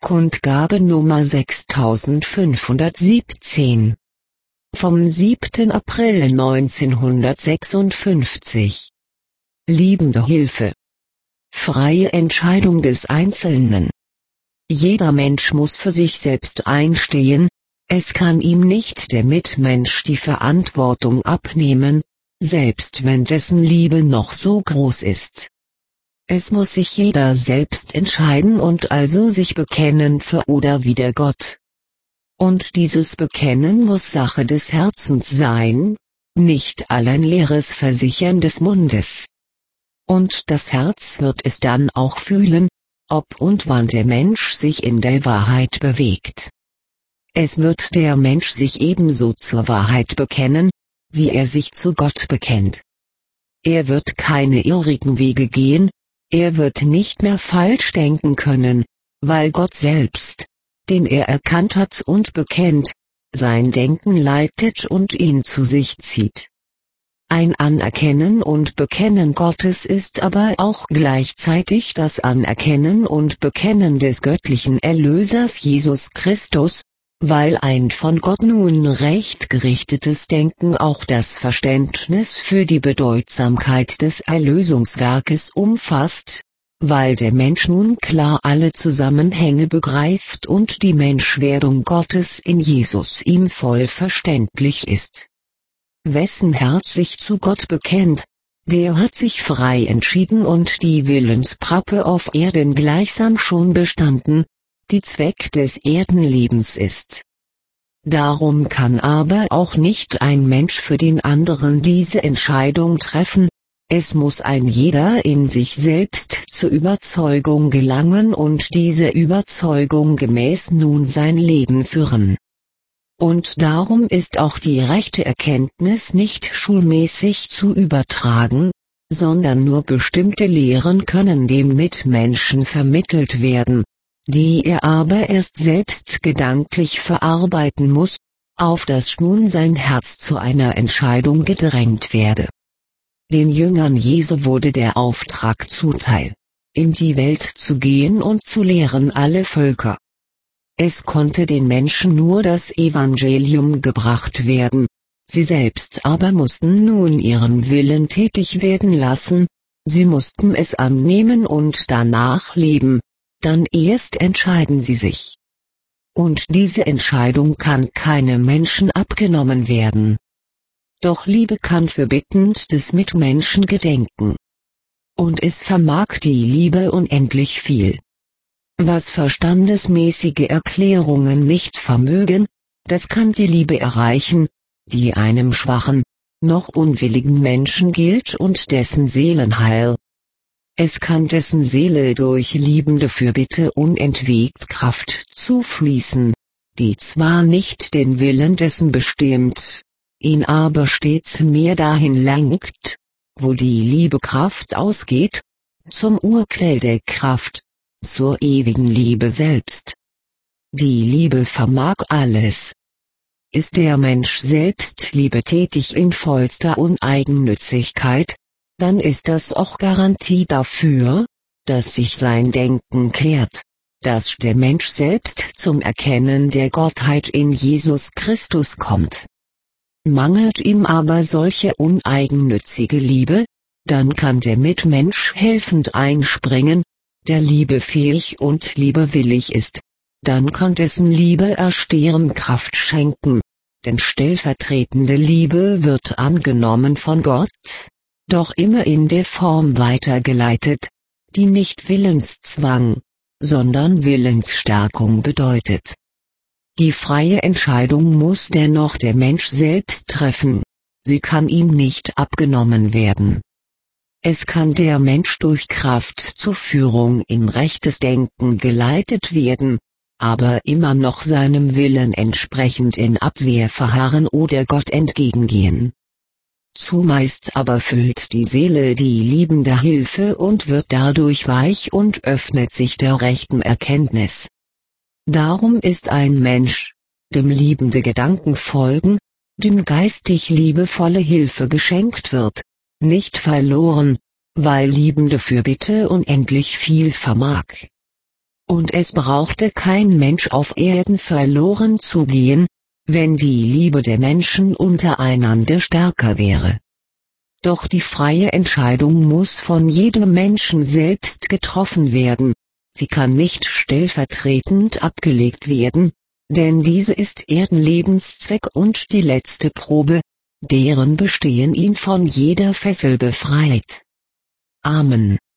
Kundgabe Nummer 6517. Vom 7. April 1956. Liebende Hilfe. Freie Entscheidung des Einzelnen. Jeder Mensch muss für sich selbst einstehen, es kann ihm nicht der Mitmensch die Verantwortung abnehmen, selbst wenn dessen Liebe noch so groß ist. Es muss sich jeder selbst entscheiden und also sich bekennen für oder wider Gott. Und dieses Bekennen muss Sache des Herzens sein, nicht allein leeres Versichern des Mundes. Und das Herz wird es dann auch fühlen, ob und wann der Mensch sich in der Wahrheit bewegt. Es wird der Mensch sich ebenso zur Wahrheit bekennen, wie er sich zu Gott bekennt. Er wird keine irrigen Wege gehen, er wird nicht mehr falsch denken können, weil Gott selbst, den er erkannt hat und bekennt, sein Denken leitet und ihn zu sich zieht. Ein Anerkennen und Bekennen Gottes ist aber auch gleichzeitig das Anerkennen und Bekennen des göttlichen Erlösers Jesus Christus, weil ein von Gott nun recht gerichtetes Denken auch das Verständnis für die Bedeutsamkeit des Erlösungswerkes umfasst, weil der Mensch nun klar alle Zusammenhänge begreift und die Menschwerdung Gottes in Jesus ihm voll verständlich ist. Wessen Herz sich zu Gott bekennt, der hat sich frei entschieden und die Willensprappe auf Erden gleichsam schon bestanden, die Zweck des Erdenlebens ist. Darum kann aber auch nicht ein Mensch für den anderen diese Entscheidung treffen, es muss ein jeder in sich selbst zur Überzeugung gelangen und diese Überzeugung gemäß nun sein Leben führen. Und darum ist auch die rechte Erkenntnis nicht schulmäßig zu übertragen, sondern nur bestimmte Lehren können dem Mitmenschen vermittelt werden, die er aber erst selbst gedanklich verarbeiten muss, auf dass nun sein Herz zu einer Entscheidung gedrängt werde. Den Jüngern Jesu wurde der Auftrag zuteil, in die Welt zu gehen und zu lehren alle Völker. Es konnte den Menschen nur das Evangelium gebracht werden, sie selbst aber mussten nun ihren Willen tätig werden lassen, sie mussten es annehmen und danach leben, dann erst entscheiden sie sich. Und diese Entscheidung kann keinem Menschen abgenommen werden. Doch Liebe kann fürbittend des Mitmenschen gedenken. Und es vermag die Liebe unendlich viel. Was verstandesmäßige Erklärungen nicht vermögen, das kann die Liebe erreichen, die einem schwachen, noch unwilligen Menschen gilt und dessen Seelenheil. Es kann dessen Seele durch liebende Fürbitte unentwegt Kraft zufließen, die zwar nicht den Willen dessen bestimmt, ihn aber stets mehr dahin lenkt, wo die Liebe Kraft ausgeht, zum Urquell der Kraft, zur ewigen Liebe selbst. Die Liebe vermag alles. Ist der Mensch selbst liebetätig in vollster Uneigennützigkeit, dann ist das auch Garantie dafür, dass sich sein Denken kehrt, dass der Mensch selbst zum Erkennen der Gottheit in Jesus Christus kommt. Mangelt ihm aber solche uneigennützige Liebe, dann kann der Mitmensch helfend einspringen, der Liebe fähig und liebewillig ist, dann kann dessen Liebe erstehen Kraft schenken, denn stellvertretende Liebe wird angenommen von Gott, doch immer in der Form weitergeleitet, die nicht Willenszwang, sondern Willensstärkung bedeutet. Die freie Entscheidung muss dennoch der Mensch selbst treffen, sie kann ihm nicht abgenommen werden. Es kann der Mensch durch Kraft zur Führung in rechtes Denken geleitet werden, aber immer noch seinem Willen entsprechend in Abwehr verharren oder Gott entgegengehen. Zumeist aber füllt die Seele die liebende Hilfe und wird dadurch weich und öffnet sich der rechten Erkenntnis. Darum ist ein Mensch, dem liebende Gedanken folgen, dem geistig liebevolle Hilfe geschenkt wird, nicht verloren, weil liebende Fürbitte unendlich viel vermag. und es brauchte kein Mensch auf Erden verloren zu gehen, wenn die Liebe der Menschen untereinander stärker wäre. Doch die freie Entscheidung muss von jedem Menschen selbst getroffen werden, sie kann nicht stellvertretend abgelegt werden, denn diese ist Erdenlebenszweck und die letzte Probe, deren Bestehen ihn von jeder Fessel befreit. Amen.